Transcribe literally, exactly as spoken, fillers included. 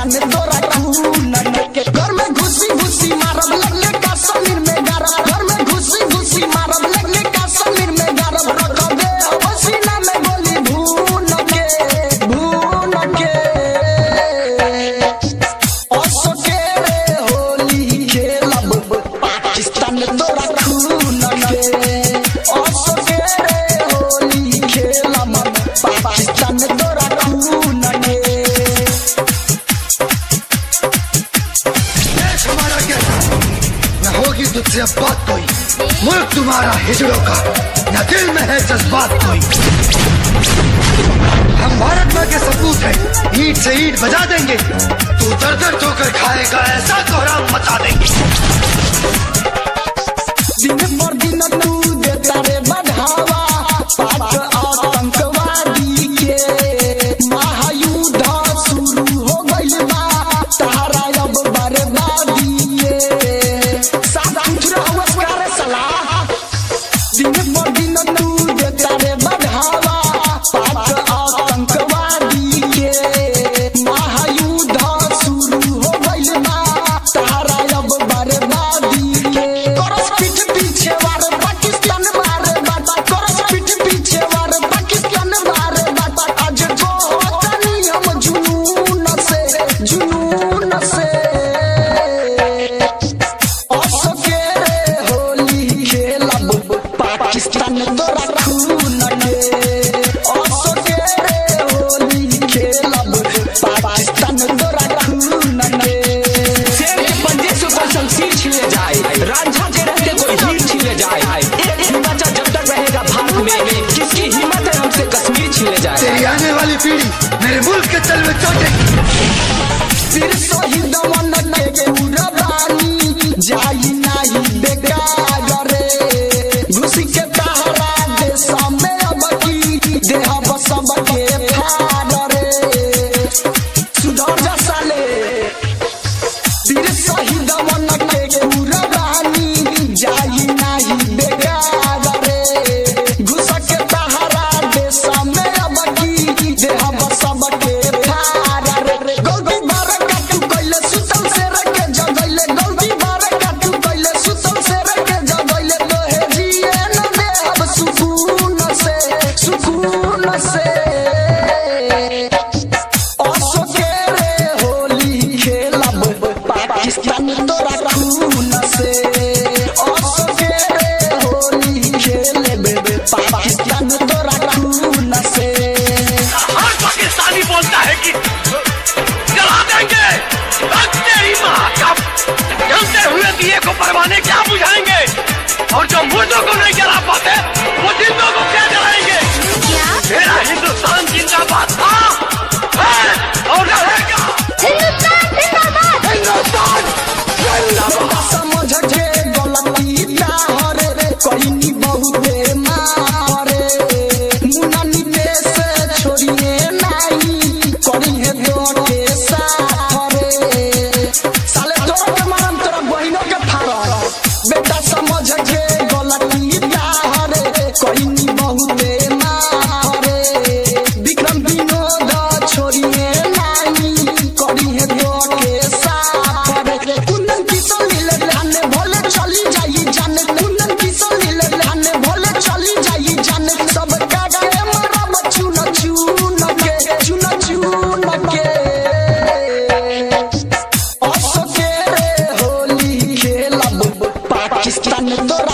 पाकिस्तान तोरा खून के घर में घुसी घुसी मारब लगले कश्मीर में गरब घर में घुसी घुसी मारब लगले कश्मीर में गरब रख दे पसीना में गोली भून के भून के ओसो के रे होली खेलब पाकिस्तान तोरा खून के ओसो के रे होली खेलब पाकिस्तान तोरा खून के तुझसे अब बात कोई मुल्क तुम्हारा हिजड़ों का न दिल में है जज्बात कोई। हम भारत माँ के सपूत हैं, ईट से ईट बजा देंगे, तू दर दर ठोकर खाएगा ऐसा कोहराम मचा देंगे। दिन पर दिन तू देता रे बढ़ावा पाक आतंकवादी के महायुद्ध शुरू हो गइल बा तारा अब बर्बादी के दिन पर दिन तू देता रे बढ़ावा पाक आतंकवादी के महायुद्ध शुरू हो गइल बा तारा अब बर्बादी के करस पीठ पीछे वार पाकिस्तान मारे बाटा करस पीठ पीछे वार पाकिस्तान मारे बाटा आज को तनी हम जुनून से जुनून से ओसो के रे होली खेलब पाकिस्तान तोरा खून के ओसो के रे होली खेलब पाकिस्तान तोरा खून के शेर के पंजे से कोई शमशीर छीने जाए, रांझा के रहते कोई हीर छीने जाए, एक हिमाचल जब तक रहेगा भारत में किसकी हिम्मत है हमसे कश्मीर छीने जाए। तेरी आने वाली पीढ़ी मेरे मुल्क के तल में चोटेगी। फिर शहीद मन के उड़ानी जाई नाही बेकार रे घुसी के तहरा देश में अब की देह बसब के फाड़ रे सुधर जा साले फिर शहीद मन के उड़ानी जाई नाही बेकार रे घुस के तहरा देश में अब की देह बसब के फाड़ रे गलती बार का तू कइले सुतल से रखे जगइले गलती बार का तू कइले सुतल से रखे जगइले तो हे जिए न दे अब सुकून से सुकून से ओसो के रे होली खेलब पाकिस्तान तोरा खून से ओसो के रे होली खेलब पाकिस्तान तोरा खून से हर पाकिस्तानी बोलता है कि जला देंगे, तेरी माँ का जलते हुए दिए को परवाने क्या बुझाएंगे, और जो मुर्दों को नहीं जला पाते वो जिंदों को क्या जलाएंगे। मेरा हिंदुस्तान जिंदाबाद था है और रहेगा। हिंदुस्तान जिंदाबाद समझ के गलती ताहरे कोई नी बहुते मारे मुनानी देश छोड़िए नहीं करी है तो के साथ रे साले तोरा के मारम तोरा बहिनों के फाड़ बेटा समझ के गलती ताहरे कोई नी बहुते मारे विक्रम विनोद छोड़िए नहीं करी है तो के साथ रे कुंदन किशन लीले लाने भोले चली जाई जाने कुंदन किशन लीले लाने भोले चली जाई जाने सब कागा के मरब चुन चुन के चुन चुन के ओसो के रे होली खेलब पाकिस्तान तोरा